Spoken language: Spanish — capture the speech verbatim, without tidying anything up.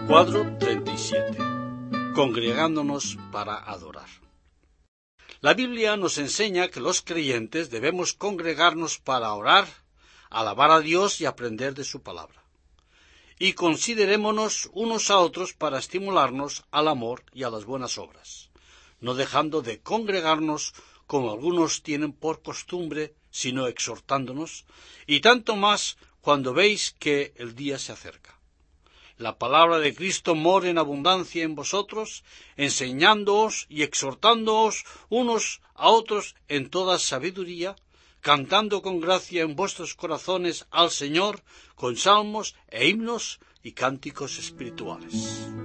Cuadro treinta y siete. Congregándonos para adorar. La Biblia nos enseña que los creyentes debemos congregarnos para orar, alabar a Dios y aprender de su palabra. Y considerémonos unos a otros para estimularnos al amor y a las buenas obras, no dejando de congregarnos como algunos tienen por costumbre, sino exhortándonos, y tanto más cuando veis que el día se acerca. La palabra de Cristo mora en abundancia en vosotros, enseñándoos y exhortándoos unos a otros en toda sabiduría, cantando con gracia en vuestros corazones al Señor con salmos e himnos y cánticos espirituales.